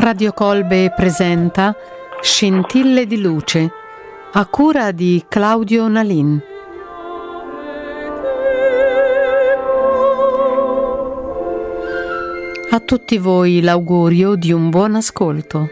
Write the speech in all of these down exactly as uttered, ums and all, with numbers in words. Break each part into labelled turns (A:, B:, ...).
A: Radio Colbe presenta Scintille di luce, a cura di Claudio Nalin. A tutti voi l'augurio di un buon ascolto.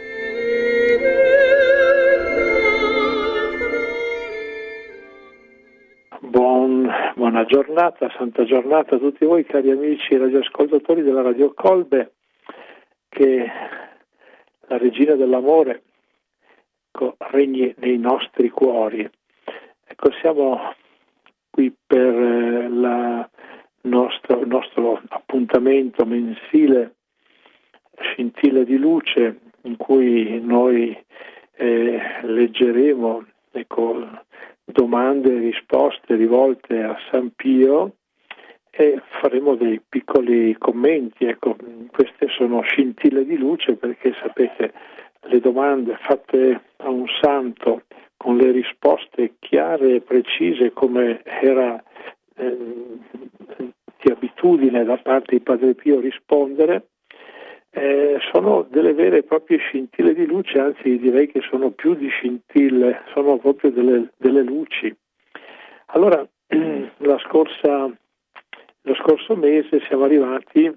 B: Buon, buona giornata, santa giornata a tutti voi cari amici radioascoltatori della Radio Colbe, che la regina dell'amore ecco, regni nei nostri cuori. Ecco, siamo qui per eh, la nostro, il nostro appuntamento mensile Scintille di luce, in cui noi eh, leggeremo ecco, domande e risposte rivolte a San Pio e faremo dei piccoli commenti. Ecco, queste sono scintille di luce perché sapete le domande fatte a un santo con le risposte chiare e precise come era eh, di abitudine da parte di Padre Pio rispondere, eh, sono delle vere e proprie scintille di luce, anzi direi che sono più di scintille, sono proprio delle, delle luci. Allora, la scorsa Lo scorso mese siamo arrivati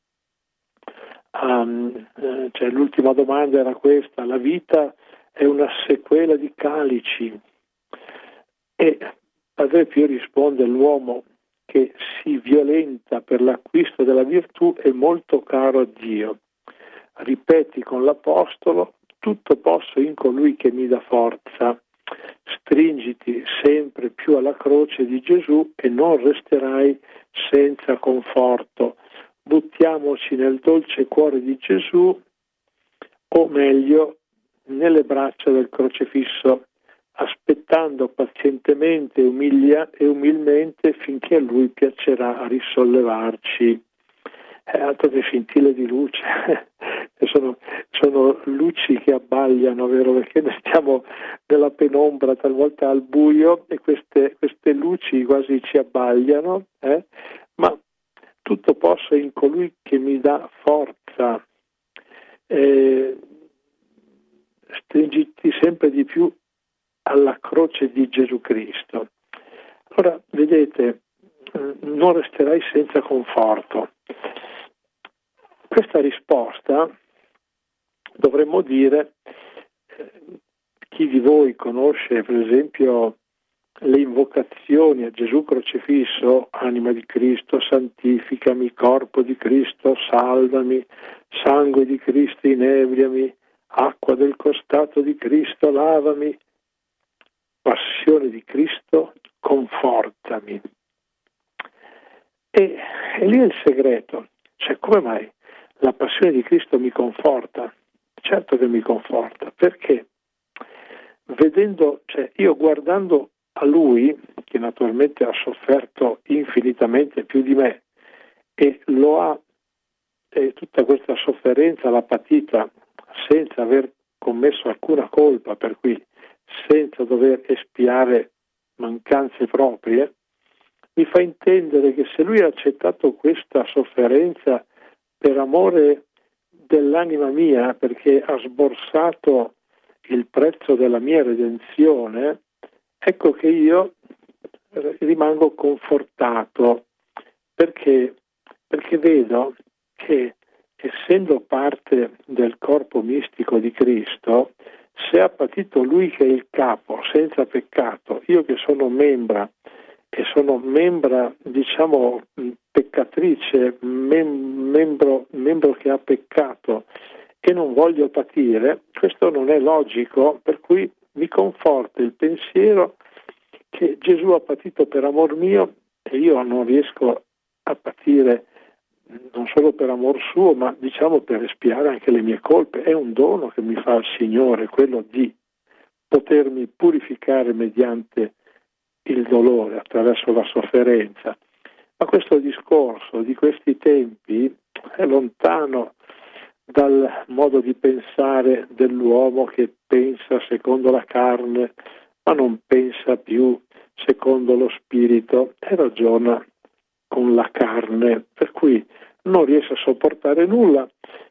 B: a, eh, cioè l'ultima domanda era questa: la vita è una sequela di calici? E Padre Pio risponde: l'uomo che si violenta per l'acquisto della virtù è molto caro a Dio. Ripeti con l'Apostolo: tutto posso in colui che mi dà forza. Stringiti sempre più alla croce di Gesù e non resterai senza conforto. Buttiamoci nel dolce cuore di Gesù, o meglio nelle braccia del crocifisso, aspettando pazientemente umilia, e umilmente finché a Lui piacerà risollevarci. Eh, altro che scintille di luce, sono, sono luci che abbagliano, vero? Perché noi stiamo nella penombra, talvolta al buio, e queste, queste luci quasi ci abbagliano, eh? Ma tutto posso in colui che mi dà forza. Eh, stringiti sempre di più alla croce di Gesù Cristo. Allora, vedete, non resterai senza conforto. Questa risposta dovremmo dire, eh, chi di voi conosce per esempio le invocazioni a Gesù crocifisso: anima di Cristo santificami, corpo di Cristo salvami, sangue di Cristo inebriami, acqua del costato di Cristo lavami, passione di Cristo confortami. E, e lì è il segreto, cioè come mai la passione di Cristo mi conforta? Certo che mi conforta, perché vedendo, cioè io guardando a Lui, che naturalmente ha sofferto infinitamente più di me e lo ha, e tutta questa sofferenza l'ha patita senza aver commesso alcuna colpa, per cui senza dover espiare mancanze proprie, mi fa intendere che se Lui ha accettato questa sofferenza per amore dell'anima mia, perché ha sborsato il prezzo della mia redenzione, ecco che io rimango confortato, perché, perché vedo che, essendo parte del corpo mistico di Cristo, se ha patito Lui che è il capo, senza peccato, io che sono membra, e sono membra, diciamo, peccatrice, mem- membro, membro che ha peccato e non voglio patire, questo non è logico, per cui mi conforta il pensiero che Gesù ha patito per amor mio e io non riesco a patire non solo per amor suo, ma diciamo per espiare anche le mie colpe. È un dono che mi fa il Signore, quello di potermi purificare mediante il dolore, attraverso la sofferenza. Ma questo discorso di questi tempi è lontano dal modo di pensare dell'uomo che pensa secondo la carne, ma non pensa più secondo lo spirito e ragiona con la carne, per cui non riesce a sopportare nulla,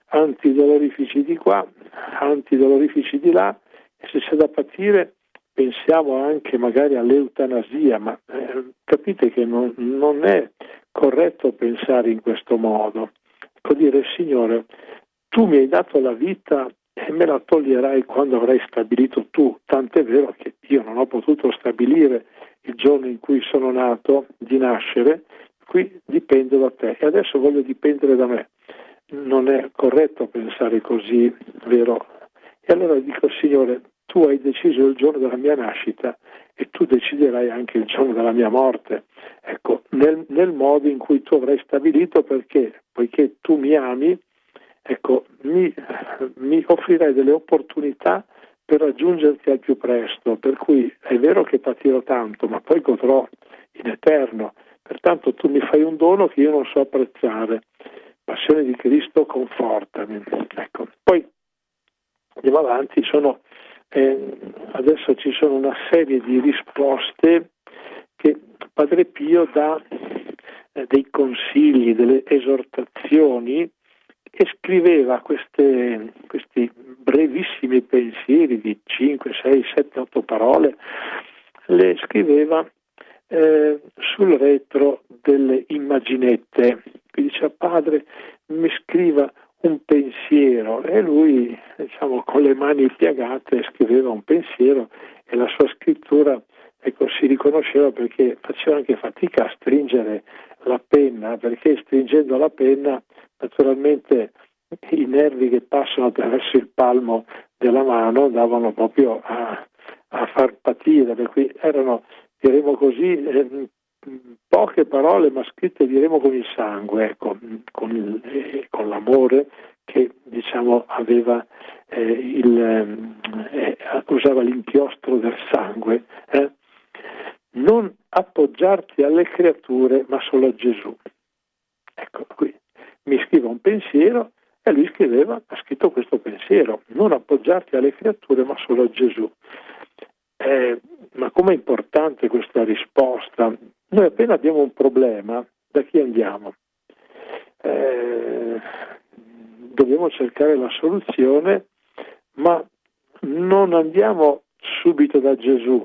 B: antidolorifici di qua, antidolorifici di là, e se c'è da patire pensiamo anche magari all'eutanasia, ma eh, capite che non, non è corretto pensare in questo modo. Ecco, dire: Signore, tu mi hai dato la vita e me la toglierai quando avrai stabilito tu, tant'è vero che io non ho potuto stabilire il giorno in cui sono nato, di nascere, qui dipendo da te e adesso voglio dipendere da me. Non è corretto pensare così, vero? E allora dico: Signore, tu hai deciso il giorno della mia nascita e tu deciderai anche il giorno della mia morte, ecco, nel, nel modo in cui tu avrai stabilito, perché poiché tu mi ami, ecco, mi, mi offrirai delle opportunità per raggiungerti al più presto, per cui è vero che patirò tanto, ma poi godrò in eterno. Pertanto tu mi fai un dono che io non so apprezzare. Passione di Cristo, confortami. Ecco. Poi andiamo avanti, sono, eh, adesso ci sono una serie di risposte che Padre Pio dà, eh, dei consigli, delle esortazioni, e scriveva queste, questi brevissimi pensieri di cinque, sei, sette, otto parole, le scriveva eh, sul retro delle immaginette. Quindi diceva: Padre, mi scriva un pensiero, e lui, diciamo, con le mani piegate scriveva un pensiero, e la sua scrittura, ecco, si riconosceva perché faceva anche fatica a stringere la penna, perché stringendo la penna naturalmente i nervi che passano attraverso il palmo della mano davano proprio a, a far patire, per cui erano, diremo così, eh, poche parole, ma scritte, diremo, con il sangue, ecco, con, il, eh, con l'amore che, diciamo, aveva eh, il, eh, usava l'inchiostro del sangue. Eh? Non appoggiarti alle creature, ma solo a Gesù. Ecco, qui mi scrive un pensiero, e lui scriveva, ha scritto questo pensiero: non appoggiarti alle creature, ma solo a Gesù. Eh, ma com'è importante questa risposta? Noi appena abbiamo un problema, da chi andiamo? Eh, dobbiamo cercare la soluzione, ma non andiamo subito da Gesù.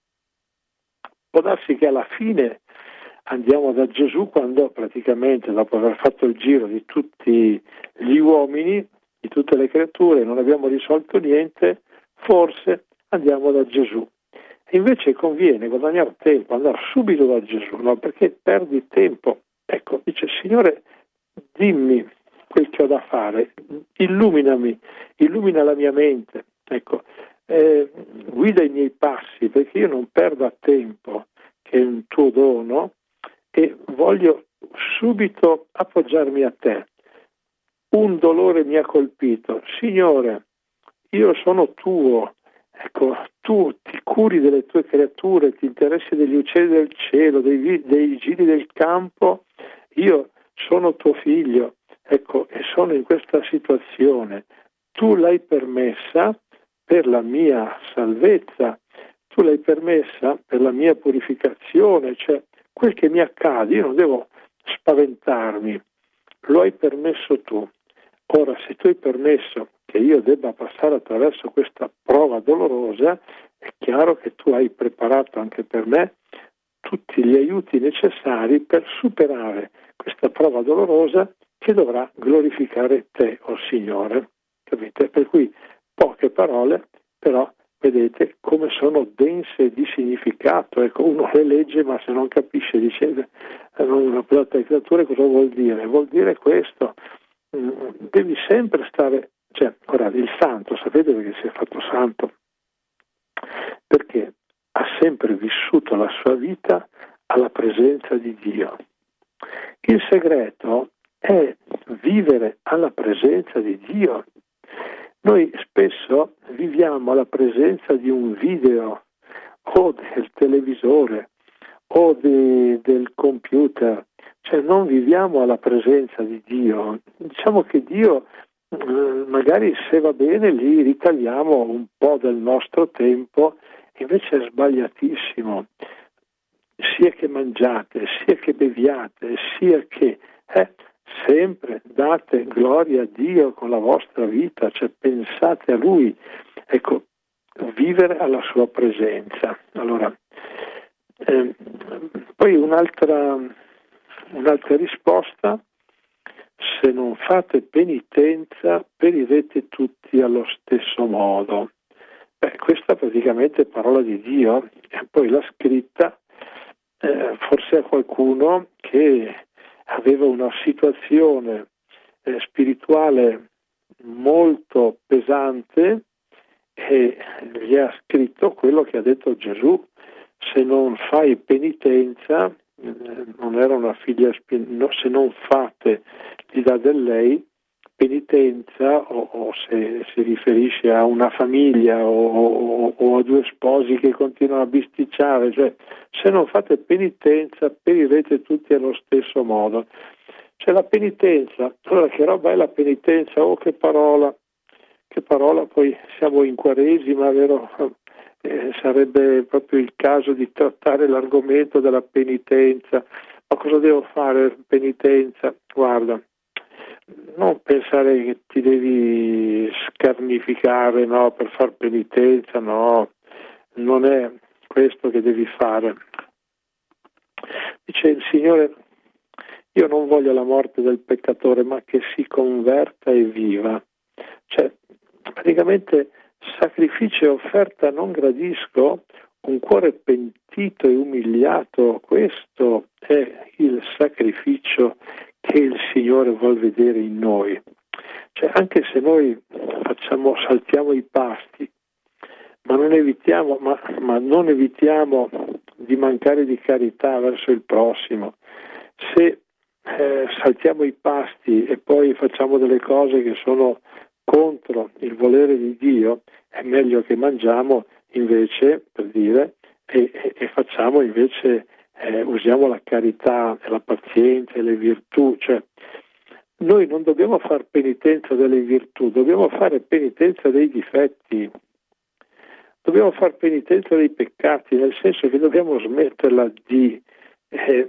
B: Può darsi che alla fine andiamo da Gesù quando, praticamente, dopo aver fatto il giro di tutti gli uomini, di tutte le creature, non abbiamo risolto niente, forse andiamo da Gesù. E invece conviene guadagnare tempo, andare subito da Gesù, no? Perché perdi tempo. Ecco, dice: Signore, dimmi quel che ho da fare, illuminami, illumina la mia mente, ecco, eh, guida i miei passi, perché io non perda tempo, che è un tuo dono, e voglio subito appoggiarmi a te. Un dolore mi ha colpito. Signore, io sono tuo. Ecco, tu ti curi delle tue creature, ti interessi degli uccelli del cielo, dei, dei giri del campo. Io sono tuo figlio, ecco, e sono in questa situazione. Tu l'hai permessa per la mia salvezza, tu l'hai permessa per la mia purificazione, cioè quel che mi accade, io non devo spaventarmi, lo hai permesso tu. Ora, se tu hai permesso che io debba passare attraverso questa prova dolorosa, è chiaro che tu hai preparato anche per me tutti gli aiuti necessari per superare questa prova dolorosa che dovrà glorificare te, o oh Signore. Capite? Per cui poche parole, però vedete come sono dense di significato. Ecco, uno le legge, ma se non capisce, dice: non appoggiate alle creature, cosa vuol dire? Vuol dire questo. Devi sempre stare, cioè, ora, il santo, sapete perché si è fatto santo? Perché ha sempre vissuto la sua vita alla presenza di Dio. Il segreto è vivere alla presenza di Dio. Noi spesso viviamo alla presenza di un video o del televisore o di, del computer, cioè non viviamo alla presenza di Dio. Diciamo che Dio, magari, se va bene, lì ritagliamo un po' del nostro tempo, invece è sbagliatissimo. Sia che mangiate, sia che beviate, sia che... Eh, sempre date gloria a Dio con la vostra vita, cioè pensate a Lui, ecco, vivere alla sua presenza. Allora, eh, poi un'altra, un'altra risposta: se non fate penitenza, perirete tutti allo stesso modo. Beh, questa praticamente è parola di Dio, e poi l'ha scritta eh, forse a qualcuno che aveva una situazione eh, spirituale molto pesante, e gli ha scritto quello che ha detto Gesù: se non fai penitenza, eh, non era una figlia, no, se non fate, gli dà del lei, penitenza, o, o se si riferisce a una famiglia o, o, o a due sposi che continuano a bisticciare, cioè se non fate penitenza perirete tutti allo stesso modo. Cioè la penitenza, allora che roba è la penitenza? Oh, che parola, che parola, poi siamo in Quaresima, vero? Eh, sarebbe proprio il caso di trattare l'argomento della penitenza. Ma cosa devo fare penitenza? Guarda, non pensare che ti devi scarnificare, no, per far penitenza, no, non è questo che devi fare. Dice il Signore: io non voglio la morte del peccatore, ma che si converta e viva. Cioè, praticamente, sacrificio e offerta non gradisco, un cuore pentito e umiliato, questo è il sacrificio che il Signore vuol vedere in noi. Cioè, anche se noi facciamo, saltiamo i pasti, ma non evitiamo, ma, ma non evitiamo di mancare di carità verso il prossimo, se eh, saltiamo i pasti e poi facciamo delle cose che sono contro il volere di Dio, è meglio che mangiamo invece, per dire, e, e, e facciamo invece, eh, usiamo la carità e la pazienza e le virtù. Cioè, noi non dobbiamo fare penitenza delle virtù, dobbiamo fare penitenza dei difetti, dobbiamo fare penitenza dei peccati, nel senso che dobbiamo smetterla di eh,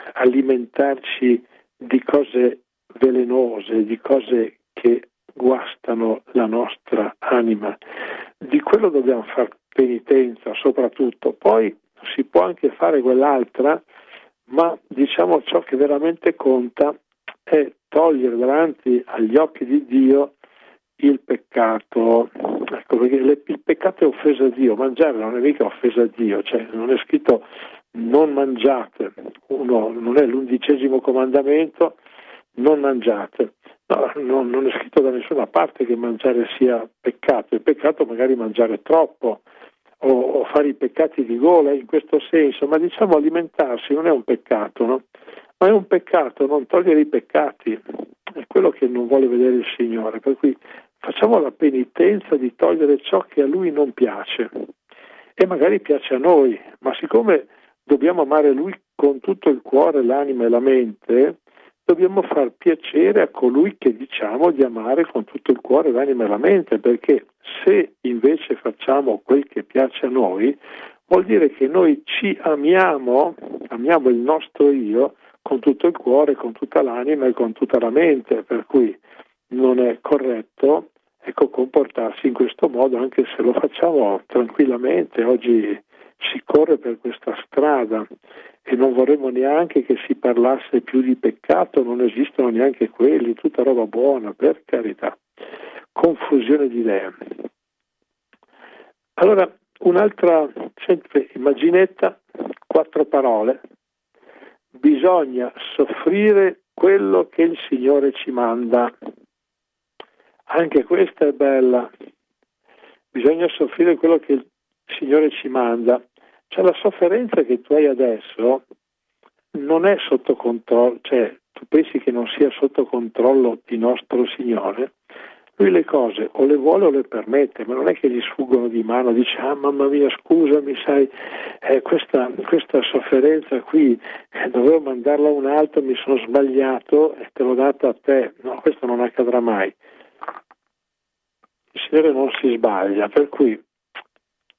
B: alimentarci di cose velenose, di cose che guastano la nostra anima. Di quello dobbiamo fare penitenza soprattutto. Poi si può anche fare quell'altra, ma diciamo ciò che veramente conta è togliere davanti agli occhi di Dio il peccato. Ecco, perché le, il peccato è offesa a Dio, mangiare non è mica offesa a Dio, cioè non è scritto non mangiate, uno non è l'undicesimo comandamento, non mangiate. No, no, non è scritto da nessuna parte che mangiare sia peccato. Il peccato magari mangiare troppo o, o fare i peccati di gola in questo senso, ma diciamo alimentarsi non è un peccato, no? Ma è un peccato non togliere i peccati, è quello che non vuole vedere il Signore. Per cui facciamo la penitenza di togliere ciò che a Lui non piace e magari piace a noi, ma siccome dobbiamo amare Lui con tutto il cuore, l'anima e la mente, dobbiamo far piacere a colui che diciamo di amare con tutto il cuore, l'anima e la mente, perché se invece facciamo quel che piace a noi, vuol dire che noi ci amiamo, amiamo il nostro io con tutto il cuore, con tutta l'anima e con tutta la mente, per cui non è corretto, ecco, comportarsi in questo modo, anche se lo facciamo tranquillamente. Oggi si corre per questa strada e non vorremmo neanche che si parlasse più di peccato, non esistono neanche quelli, tutta roba buona, per carità. Confusione di idee. Allora, un'altra, sempre immaginetta, quattro parole. Bisogna soffrire quello che il Signore ci manda. Anche questa è bella. Bisogna soffrire quello che il Signore ci manda. Cioè la sofferenza che tu hai adesso non è sotto controllo, cioè tu pensi che non sia sotto controllo di nostro Signore? Lui le cose o le vuole o le permette, ma non è che gli sfuggono di mano, dice ah mamma mia scusami, sai, eh, questa, questa sofferenza qui eh, dovevo mandarla a un altro, mi sono sbagliato e te l'ho data a te. No, questo non accadrà mai. Il Signore non si sbaglia, per cui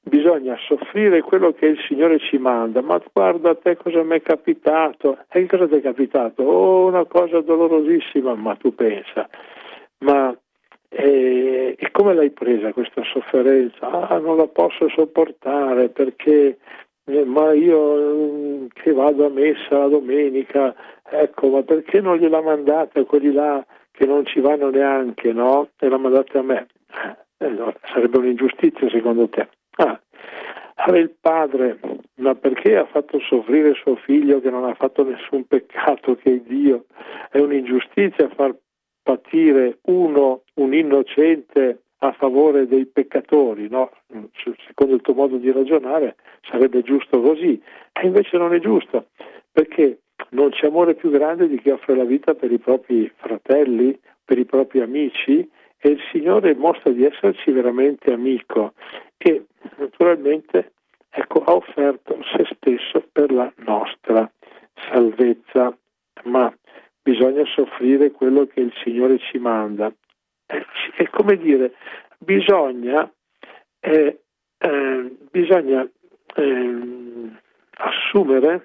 B: bisogna soffrire quello che il Signore ci manda. Ma guarda a te cosa mi è capitato. E che cosa ti è capitato? Oh, una cosa dolorosissima. Ma tu pensa, ma e, e come l'hai presa questa sofferenza? Ah, non la posso sopportare perché eh, ma io eh, che vado a messa la domenica, ecco, ma perché non gliela mandate a quelli là che non ci vanno neanche, no? E la mandate a me. Eh, allora, sarebbe un'ingiustizia secondo te? Ah, allora il padre, ma perché ha fatto soffrire suo figlio che non ha fatto nessun peccato che è Dio? È un'ingiustizia far patire uno, un innocente, a favore dei peccatori, no? Secondo il tuo modo di ragionare sarebbe giusto così, e invece non è giusto, perché non c'è amore più grande di chi offre la vita per i propri fratelli, per i propri amici, e il Signore mostra di esserci veramente amico e naturalmente, ecco, ha offerto se stesso per la nostra salvezza, ma bisogna soffrire quello che il Signore ci manda. È come dire, bisogna, eh, eh, bisogna eh, assumere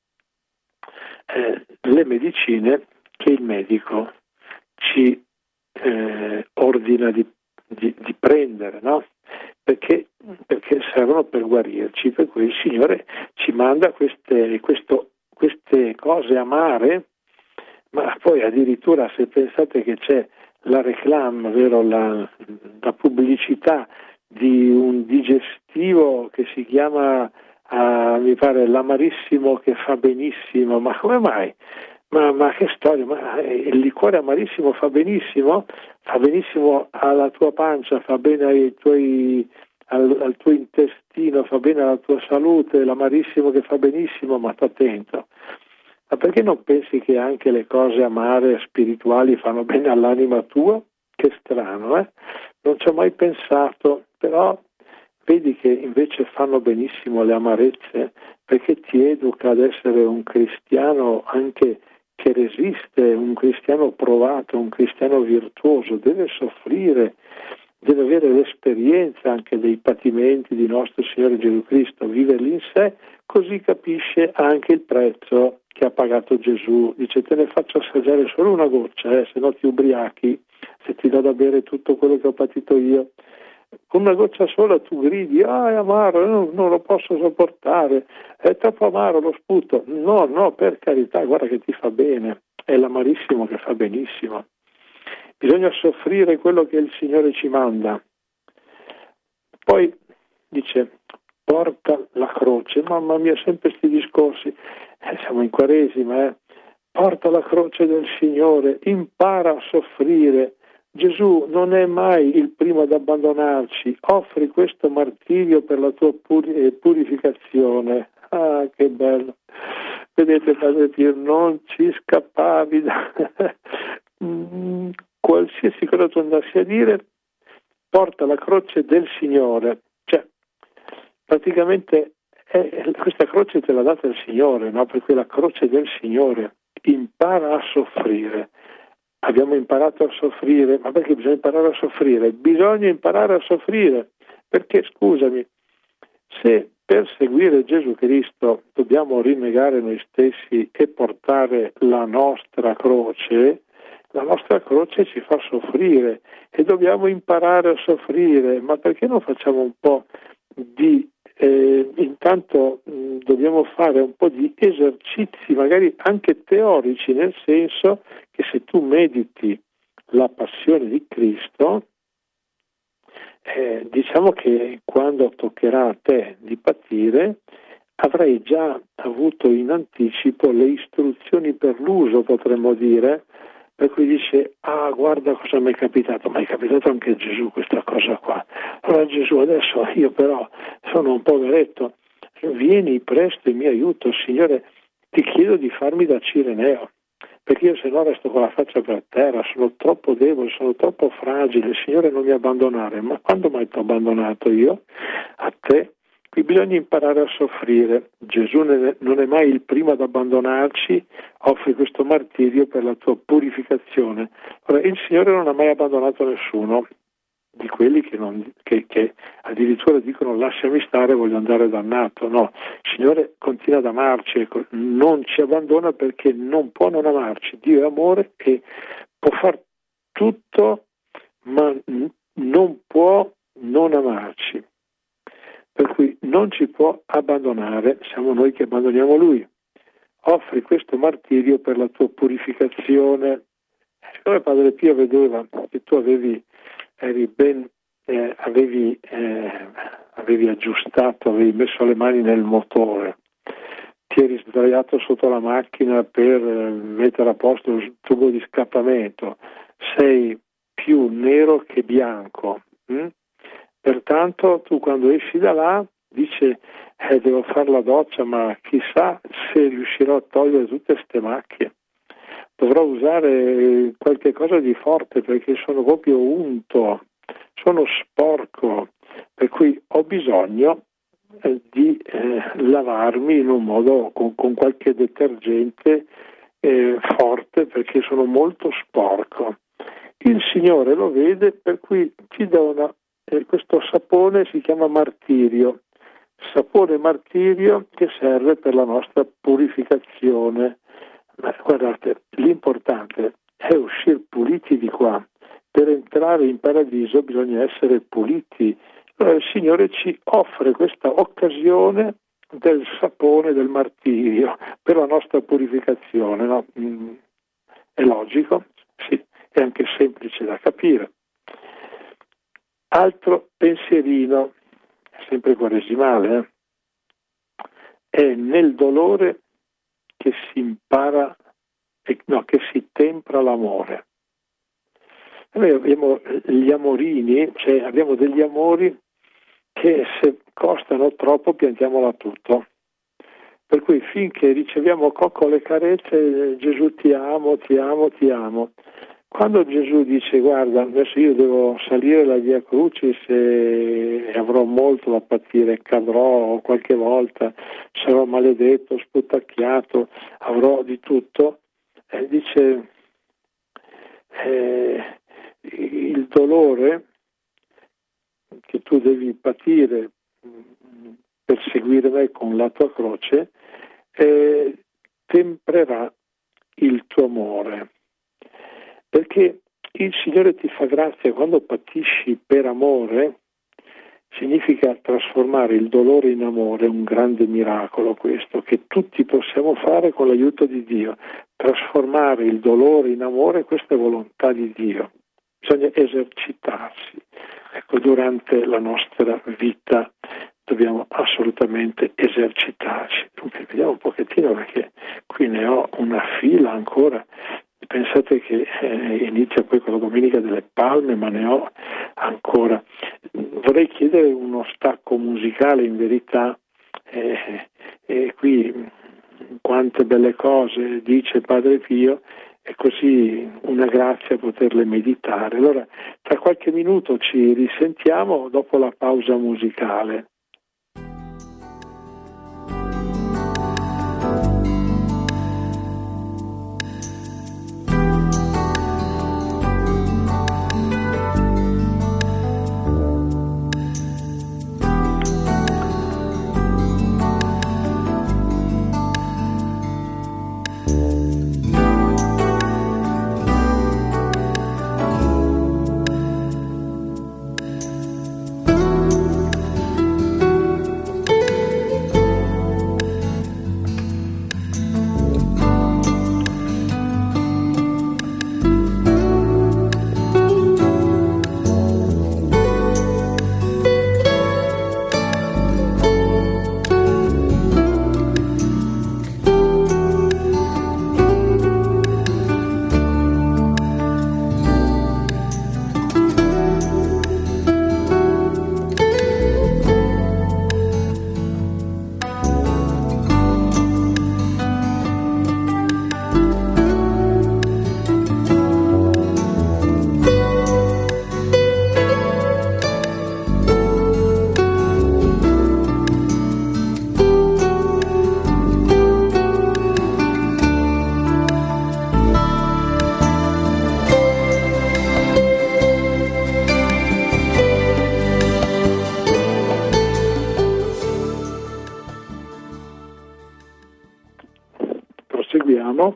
B: eh, le medicine che il medico ci eh, ordina di, di, di prendere, no? Perché, perché servono per guarirci, per cui il Signore ci manda queste, questo, queste cose amare, ma poi addirittura se pensate che c'è la reclame, vero, la, la pubblicità di un digestivo che si chiama, uh, mi pare, l'amarissimo che fa benissimo, ma come mai? Ma, ma che storia, ma il liquore amarissimo fa benissimo? Fa benissimo alla tua pancia, fa bene ai tuoi, al, al tuo intestino, fa bene alla tua salute, l'amarissimo che fa benissimo, ma sta attento. Ma perché non pensi che anche le cose amare spirituali fanno bene all'anima tua? Che strano, eh? Non ci ho mai pensato, però vedi che invece fanno benissimo le amarezze, perché ti educa ad essere un cristiano anche che resiste, un cristiano provato, un cristiano virtuoso, deve soffrire, deve avere l'esperienza anche dei patimenti di nostro Signore Gesù Cristo, viverli in sé, così capisce anche il prezzo che ha pagato Gesù. Dice: te ne faccio assaggiare solo una goccia, eh, se no ti ubriachi, se ti do da bere tutto quello che ho patito io. Con una goccia sola tu gridi: ah, è amaro, non, non lo posso sopportare, è troppo amaro, lo sputo. No, no, per carità, guarda che ti fa bene, è l'amarissimo che fa benissimo. Bisogna soffrire quello che il Signore ci manda. Poi dice: porta la croce. Mamma mia, sempre questi discorsi. Eh, siamo in Quaresima, eh. Porta la croce del Signore, impara a soffrire. Gesù non è mai il primo ad abbandonarci. Offri questo martirio per la tua puri- purificazione. Ah, che bello. Vedete, Padre Pio, non ci scappavi da... qualsiasi cosa tu andassi a dire, porta la croce del Signore. Cioè, praticamente è, questa croce te l'ha data il Signore, no? Perché la croce del Signore. Impara a soffrire. Abbiamo imparato a soffrire, ma perché bisogna imparare a soffrire? Bisogna imparare a soffrire, perché, scusami, se per seguire Gesù Cristo dobbiamo rinnegare noi stessi e portare la nostra croce, la nostra croce ci fa soffrire e dobbiamo imparare a soffrire. Ma perché non facciamo un po' di eh, intanto mh, dobbiamo fare un po' di esercizi magari anche teorici, nel senso che se tu mediti la passione di Cristo, eh, diciamo che quando toccherà a te di patire avrai già avuto in anticipo le istruzioni per l'uso, potremmo dire, per cui dice: ah, guarda cosa mi è capitato, ma è capitato anche a Gesù questa cosa qua. Allora Gesù, adesso io però sono un poveretto, vieni presto in mio aiuto, Signore, ti chiedo di farmi da Cireneo, perché io se no resto con la faccia per terra, sono troppo debole, sono troppo fragile, Signore non mi abbandonare. Ma quando mai ti ho abbandonato io? A te? Qui bisogna imparare a soffrire. Gesù non è mai il primo ad abbandonarci, offre questo martirio per la tua purificazione. Ora, il Signore non ha mai abbandonato nessuno, di quelli che, non, che, che addirittura dicono lasciami stare, voglio andare dannato. No, il Signore continua ad amarci, ecco, non ci abbandona perché non può non amarci. Dio è amore e può far tutto, ma non può non amarci. Per cui non ci può abbandonare, siamo noi che abbandoniamo Lui. Offri questo martirio per la tua purificazione. Siccome Padre Pio vedeva che tu avevi eri ben, eh, avevi, eh, avevi aggiustato, avevi messo le mani nel motore, ti eri sdraiato sotto la macchina per eh, mettere a posto il tubo di scappamento, sei più nero che bianco, hm? Pertanto tu quando esci da là dici eh, devo fare la doccia, ma chissà se riuscirò a togliere tutte queste macchie. Dovrò usare qualche cosa di forte perché sono proprio unto, sono sporco, per cui ho bisogno eh, di eh, lavarmi in un modo con, con qualche detergente eh, forte perché sono molto sporco. Il Signore lo vede, per cui ci dona eh, questo sapone, si chiama martirio, sapone martirio che serve per la nostra purificazione. Ma guardate, l'importante è uscire puliti di qua. Per entrare in paradiso bisogna essere puliti. Allora il Signore ci offre questa occasione del sapone, del martirio, per la nostra purificazione. No? Mm, è logico? Sì, è anche semplice da capire. Altro pensierino, sempre quaresimale, eh? È nel dolore che si impara, no, che si tempra l'amore. Noi abbiamo gli amorini, cioè abbiamo degli amori che se costano troppo piantiamola tutto. Per cui finché riceviamo coccole e carezze, Gesù ti amo, ti amo, ti amo. Quando Gesù dice guarda, adesso io devo salire la via Crucis e avrò molto da patire, cadrò qualche volta, sarò maledetto, sputacchiato, avrò di tutto, eh, dice eh, il dolore che tu devi patire per seguire me con la tua croce eh, temprerà il tuo amore. Perché il Signore ti fa grazia quando patisci per amore, significa trasformare il dolore in amore, un grande miracolo questo, che tutti possiamo fare con l'aiuto di Dio. Trasformare il dolore in amore, questa è volontà di Dio. Bisogna esercitarsi. Ecco, durante la nostra vita dobbiamo assolutamente esercitarci. Dunque, vediamo un pochettino perché qui ne ho una fila ancora. Pensate che eh, inizia poi con la Domenica delle Palme, ma ne ho ancora. Vorrei chiedere uno stacco musicale, in verità, eh, e qui quante belle cose dice Padre Pio, è così una grazia poterle meditare. Allora, tra qualche minuto ci risentiamo dopo la pausa musicale. proseguiamo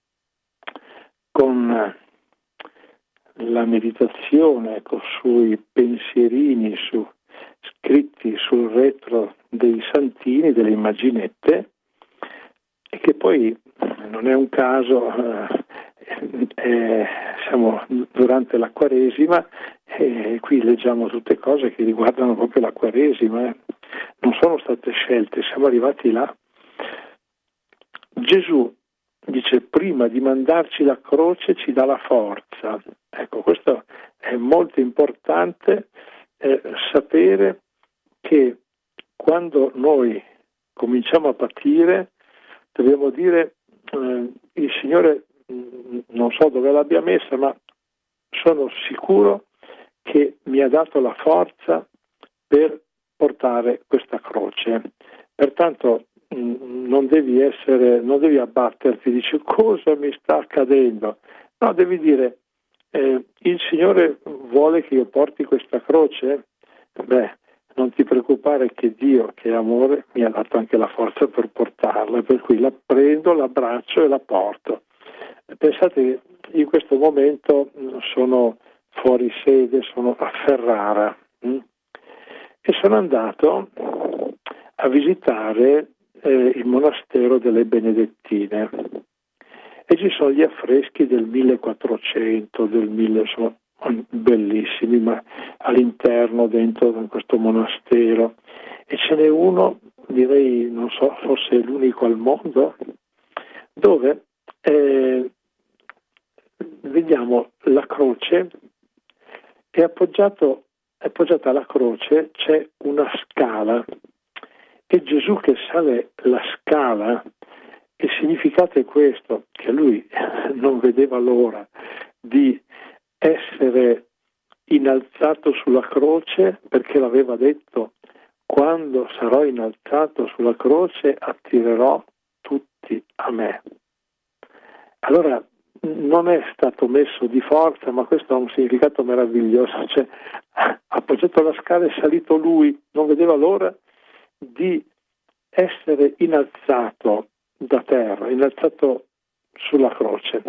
B: con la meditazione, ecco, sui pensierini su, scritti sul retro dei santini, delle immaginette, e che poi non è un caso, eh, eh, siamo durante la Quaresima e qui leggiamo tutte cose che riguardano proprio la Quaresima, eh. Non sono state scelte, siamo arrivati là. Gesù dice: prima di mandarci la croce ci dà la forza. Ecco, questo è molto importante, eh, sapere che quando noi cominciamo a patire dobbiamo dire eh, il Signore mh, non so dove l'abbia messa, ma sono sicuro che mi ha dato la forza per portare questa croce. Pertanto mh, non devi essere, non devi abbatterti, dici cosa mi sta accadendo. No, devi dire eh, il Signore vuole che io porti questa croce? Beh, non ti preoccupare che Dio, che è amore, mi ha dato anche la forza per portarla, per cui la prendo, l'abbraccio e la porto. Pensate che in questo momento sono fuori sede, sono a Ferrara mh? e sono andato a visitare eh, il monastero delle Benedettine e ci sono gli affreschi del millequattrocento, del mille, insomma, bellissimi, ma all'interno, dentro questo monastero, e ce n'è uno, direi, non so, forse è l'unico al mondo, dove eh, vediamo la croce e appoggiato, appoggiata alla croce c'è una scala e Gesù che sale la scala. Il significato è questo, che lui non vedeva l'ora di essere innalzato sulla croce, perché l'aveva detto: quando sarò innalzato sulla croce attirerò tutti a me. Allora non è stato messo di forza, ma questo ha un significato meraviglioso, cioè appoggiato alla scala è salito lui, non vedeva l'ora di essere innalzato da terra, innalzato sulla croce.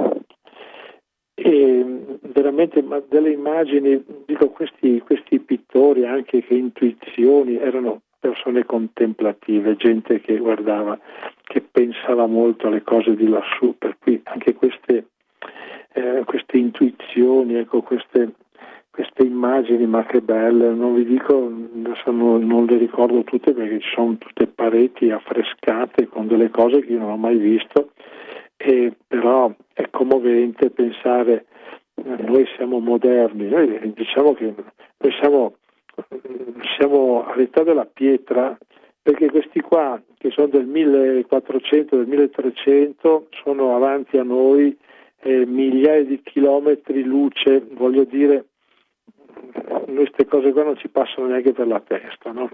B: E veramente delle immagini, dico, questi, questi pittori, anche che intuizioni, erano persone contemplative, gente che guardava, che pensava molto alle cose di lassù, per cui anche queste, eh, queste intuizioni, ecco, queste, queste immagini, ma che belle, non vi dico, adesso non, non le ricordo tutte perché ci sono tutte pareti affrescate con delle cose che io non ho mai visto, e però è commovente pensare, noi siamo moderni, noi diciamo che noi siamo, siamo all'età della pietra, perché questi qua che sono del millequattrocento, del milletrecento, sono avanti a noi eh, migliaia di chilometri luce, voglio dire, queste cose qua non ci passano neanche per la testa, no?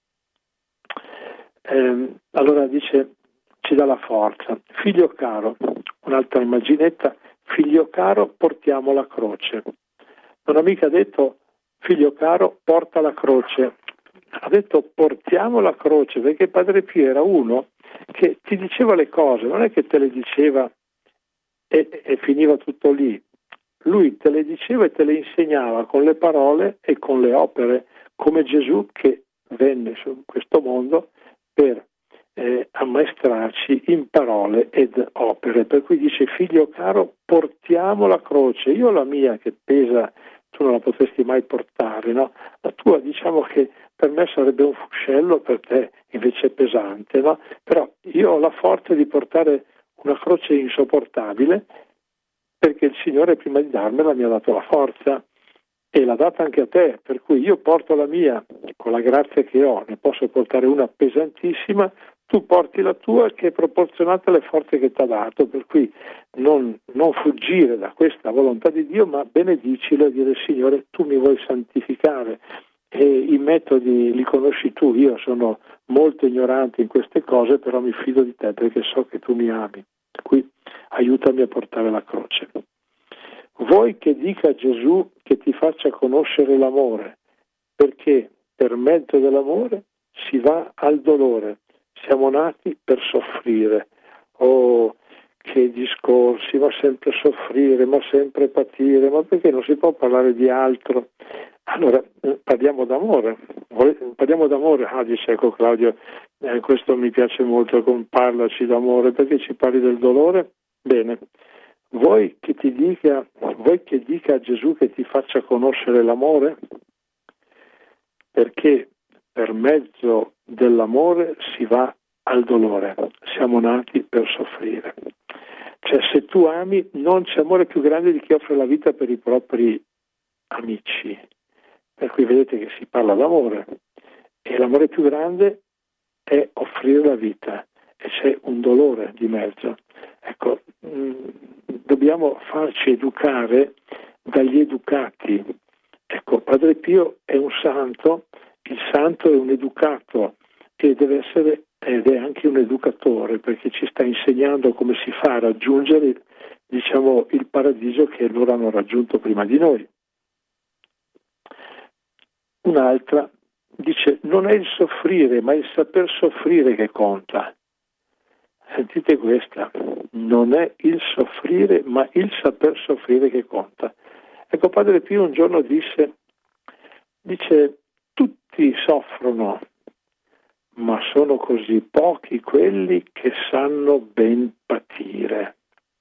B: Eh, allora dice, ci dà la forza. Figlio caro, un'altra immaginetta, figlio caro, portiamo la croce. Non ha mica detto, figlio caro, porta la croce. Ha detto portiamo la croce, perché Padre Pio era uno che ti diceva le cose, non è che te le diceva e, e finiva tutto lì. Lui te le diceva e te le insegnava con le parole e con le opere, come Gesù che venne su questo mondo per eh, ammaestrarci in parole ed opere. Per cui dice, figlio caro, portiamo la croce. Io la mia che pesa, tu non la potresti mai portare, no? La tua, diciamo che per me sarebbe un fuscello, per te invece è pesante, no? Però io ho la forza di portare una croce insopportabile, perché il Signore prima di darmela mi ha dato la forza e l'ha data anche a te, per cui io porto la mia, con la grazia che ho, ne posso portare una pesantissima, tu porti la tua che è proporzionata alle forze che ti ha dato, per cui non, non fuggire da questa volontà di Dio, ma benedicilo e dire, Signore, tu mi vuoi santificare e i metodi li conosci tu, io sono molto ignorante in queste cose, però mi fido di te perché so che tu mi ami, per cui aiutami a portare la croce. Vuoi che dica a Gesù che ti faccia conoscere l'amore, perché per mezzo dell'amore si va al dolore, siamo nati per soffrire. Oh, che discorsi, ma sempre soffrire, ma sempre patire, ma perché non si può parlare di altro? Allora, eh, parliamo d'amore, Vole- parliamo d'amore, ah dice ecco Claudio, eh, questo mi piace molto, con parlaci d'amore, perché ci parli del dolore? Bene, vuoi che ti dica, vuoi che dica a Gesù che ti faccia conoscere l'amore? Perché per mezzo dell'amore si va al dolore, siamo nati per soffrire. Cioè, se tu ami, non c'è amore più grande di chi offre la vita per i propri amici. Per cui vedete che si parla d'amore. E l'amore più grande è offrire la vita. E c'è un dolore di mezzo. Ecco, mh, dobbiamo farci educare dagli educati. Ecco, Padre Pio è un santo, il santo è un educato e deve essere ed è anche un educatore, perché ci sta insegnando come si fa a raggiungere, diciamo, il paradiso che loro hanno raggiunto prima di noi. Un'altra dice: non è il soffrire, ma il saper soffrire che conta. Sentite questa: non è il soffrire, ma il saper soffrire che conta. Ecco, Padre Pio un giorno disse, dice, tutti soffrono, ma sono così pochi quelli che sanno ben patire.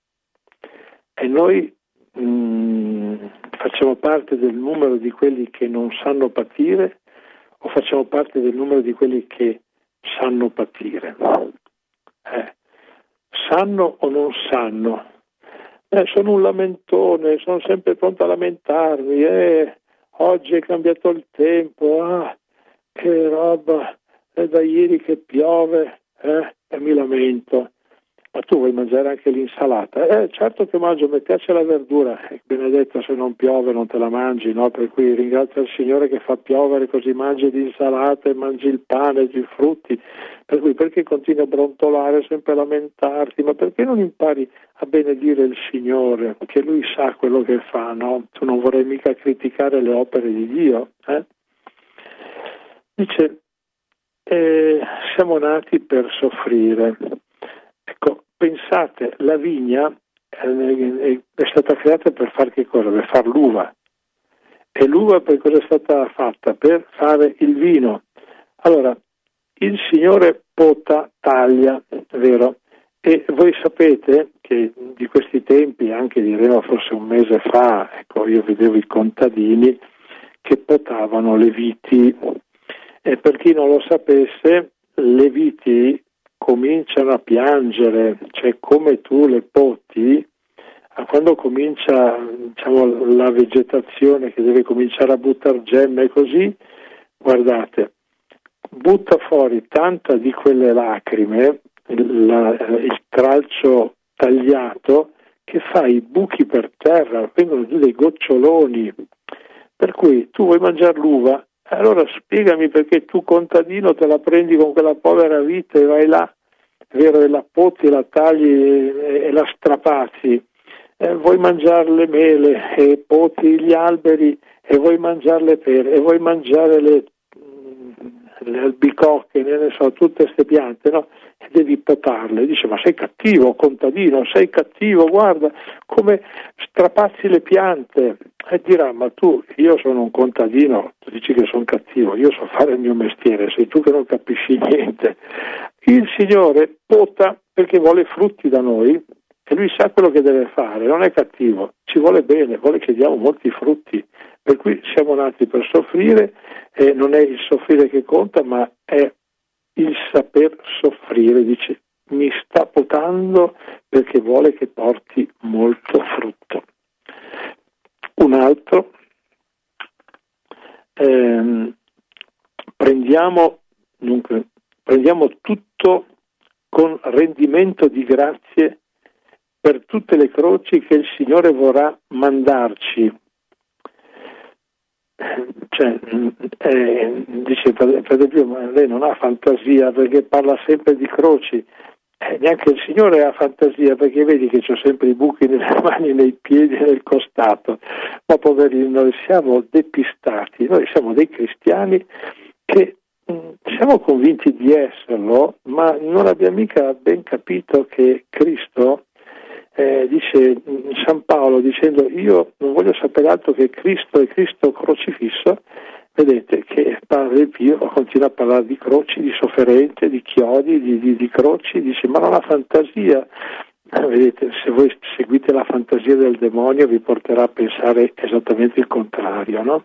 B: E noi mh, facciamo parte del numero di quelli che non sanno patire o facciamo parte del numero di quelli che sanno patire? Eh, sanno o non sanno? Eh, sono un lamentone, sono sempre pronto a lamentarmi, eh, oggi è cambiato il tempo, ah, che roba, è da ieri che piove, eh, e mi lamento. Ma tu vuoi mangiare anche l'insalata? Eh, certo che mangio, mi piace la verdura. Eh, benedetto, se non piove non te la mangi, no? Per cui ringrazia il Signore che fa piovere, così mangi l'insalata e mangi il pane, i frutti. Per cui perché continui a brontolare, sempre a lamentarti? Ma perché non impari a benedire il Signore? Che Lui sa quello che fa, no? Tu non vorrai mica criticare le opere di Dio, eh? Dice, eh, siamo nati per soffrire. Ecco, pensate, la vigna è stata creata per fare che cosa? Per fare l'uva. E l'uva per cosa è stata fatta? Per fare il vino. Allora, il Signore pota, taglia, vero? E voi sapete che di questi tempi, anche diremo forse un mese fa, ecco, io vedevo i contadini che potavano le viti. E per chi non lo sapesse, le viti cominciano a piangere, cioè come tu le poti, quando comincia, diciamo, la vegetazione che deve cominciare a buttare gemme e così, guardate, butta fuori tanta di quelle lacrime, la, il tralcio tagliato, che fa i buchi per terra, vengono giù dei goccioloni, per cui tu vuoi mangiare l'uva, allora spiegami perché tu contadino te la prendi con quella povera vite e vai là, vero, e la poti, la tagli e, e la strapazzi, eh, vuoi mangiare le mele e poti gli alberi e vuoi mangiare le pere e vuoi mangiare le, le albicocche, ne so, tutte queste piante, no? E devi potarle. Dice, ma sei cattivo contadino, sei cattivo, guarda come strapazzi le piante. E dirà, ma tu, io sono un contadino, tu dici che sono cattivo, io so fare il mio mestiere, sei tu che non capisci niente. Il Signore pota perché vuole frutti da noi e Lui sa quello che deve fare, non è cattivo, ci vuole bene, vuole che diamo molti frutti, per cui siamo nati per soffrire e non è il soffrire che conta, ma è il saper soffrire. Dice, mi sta potando perché vuole che porti molto frutto. Un altro, ehm, prendiamo, dunque, prendiamo tutto con rendimento di grazie per tutte le croci che il Signore vorrà mandarci. Cioè, eh, dice Padre Pio, ma lei non ha fantasia perché parla sempre di croci. Eh, neanche il Signore ha fantasia, perché vedi che c'ho sempre i buchi nelle mani, nei piedi e nel costato. Ma poverini, noi siamo depistati, noi siamo dei cristiani che mh, siamo convinti di esserlo, ma non abbiamo mica ben capito che Cristo eh, dice San Paolo dicendo io non voglio sapere altro che Cristo e Cristo crocifisso, vedete che Padre Pio continua a parlare di croci, di sofferenze, di chiodi, di, di, di croci, dice ma non ha fantasia. Eh, vedete, se voi seguite la fantasia del demonio vi porterà a pensare esattamente il contrario, no?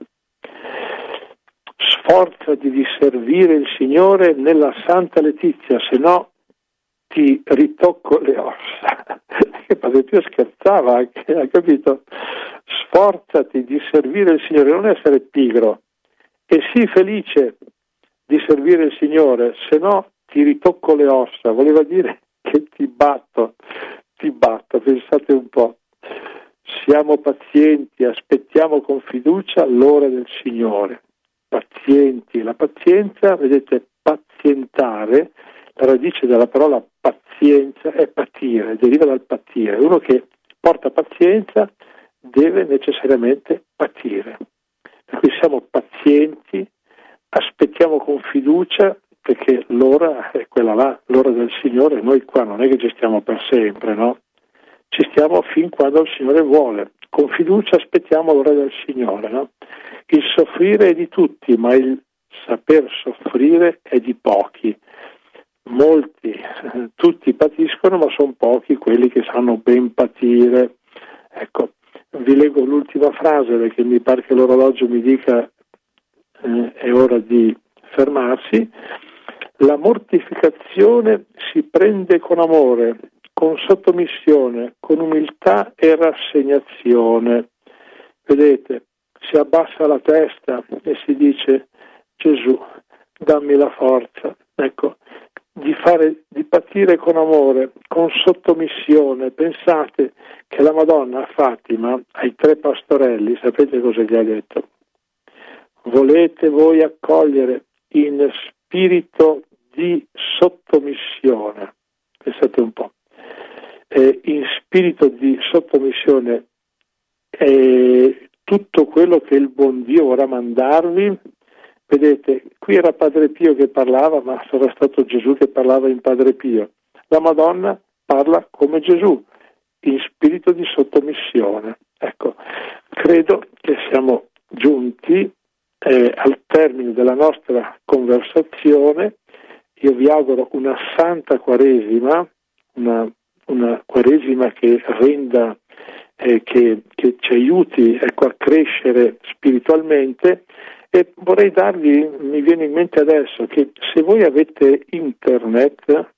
B: Sforzati di servire il Signore nella Santa Letizia, se no ti ritocco le ossa. Che Padre Pio scherzava anche, ha capito? Sforzati di servire il Signore, non essere pigro, e sii felice di servire il Signore, se no ti ritocco le ossa, voleva dire che ti batto, ti batto, pensate un po'. Siamo pazienti, aspettiamo con fiducia l'ora del Signore. Pazienti, la pazienza, vedete, pazientare, la radice della parola pazienza è patire, deriva dal patire. Uno che porta pazienza deve necessariamente patire. Per cui siamo pazienti, aspettiamo con fiducia, perché l'ora è quella là, l'ora del Signore. Noi qua non è che ci stiamo per sempre, no? Ci stiamo fin quando il Signore vuole. Con fiducia aspettiamo l'ora del Signore, no? Il soffrire è di tutti, ma il saper soffrire è di pochi. Molti, tutti patiscono, ma sono pochi quelli che sanno ben patire. Ecco, vi leggo l'ultima frase perché mi pare che l'orologio mi dica eh, è ora di fermarsi. La mortificazione si prende con amore, con sottomissione, con umiltà e rassegnazione. Vedete, si abbassa la testa e si dice Gesù, dammi la forza. Ecco, di fare, di patire con amore, con sottomissione. Pensate che la Madonna a Fatima, ai tre pastorelli, sapete cosa gli ha detto? Volete voi accogliere in spirito di sottomissione? Pensate un po'. Eh, in spirito di sottomissione eh, tutto quello che il buon Dio vorrà mandarvi. Vedete, qui era Padre Pio che parlava, ma sarà stato Gesù che parlava in Padre Pio. La Madonna parla come Gesù, in spirito di sottomissione. Ecco, credo che siamo giunti eh, al termine della nostra conversazione. Io vi auguro una santa Quaresima, una, una Quaresima che renda, eh, che, che ci aiuti ecco, a crescere spiritualmente. E vorrei darvi, mi viene in mente adesso, che se voi avete internet,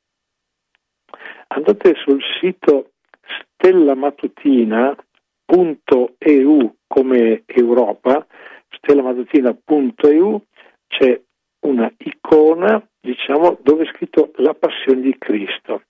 B: andate sul sito stellamatutina punto e u come Europa, stellamatutina punto e u, c'è una icona, diciamo, dove è scritto la passione di Cristo.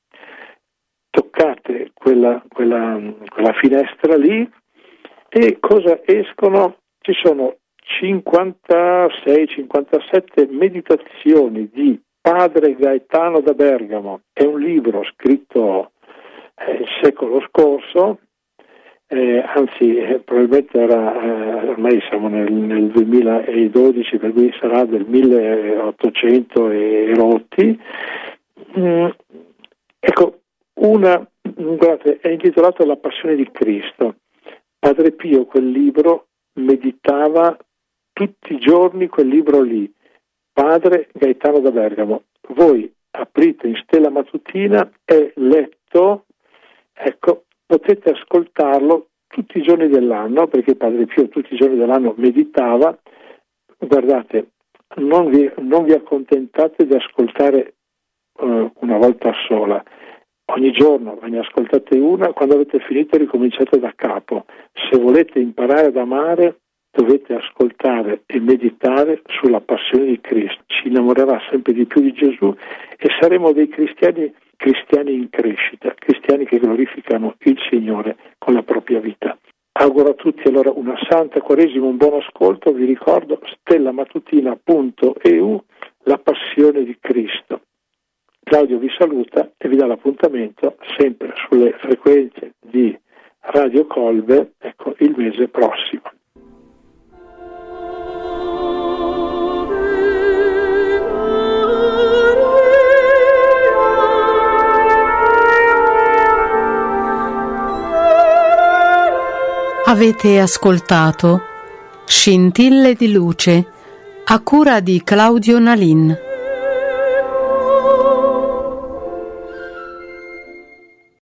B: Toccate quella, quella, quella finestra lì e cosa escono? Ci sono cinquantasei cinquantasette meditazioni di Padre Gaetano da Bergamo. È un libro scritto eh, il secolo scorso, eh, anzi eh, probabilmente era, eh, ormai siamo nel, nel duemiladodici, per cui sarà del milleottocento e rotti. Mm, ecco, una, guardate, è intitolato La Passione di Cristo. Padre Pio quel libro meditava tutti i giorni quel libro lì, Padre Gaetano da Bergamo. Voi aprite in Stella Matutina, è letto, ecco, potete ascoltarlo tutti i giorni dell'anno, perché Padre Pio tutti i giorni dell'anno meditava. Guardate, non vi, non vi accontentate di ascoltare uh, una volta sola. Ogni giorno ve ne ascoltate una, quando avete finito ricominciate da capo. Se volete imparare ad amare, dovete ascoltare e meditare sulla passione di Cristo. Ci innamorerà sempre di più di Gesù e saremo dei cristiani, cristiani in crescita, cristiani che glorificano il Signore con la propria vita. Auguro a tutti allora una santa Quaresima, un buon ascolto. Vi ricordo stellamatutina punto e u, la passione di Cristo. Claudio vi saluta e vi dà l'appuntamento sempre sulle frequenze di Radio Colbe, ecco, il mese prossimo.
A: Avete ascoltato Scintille di luce a cura di Claudio Nalin.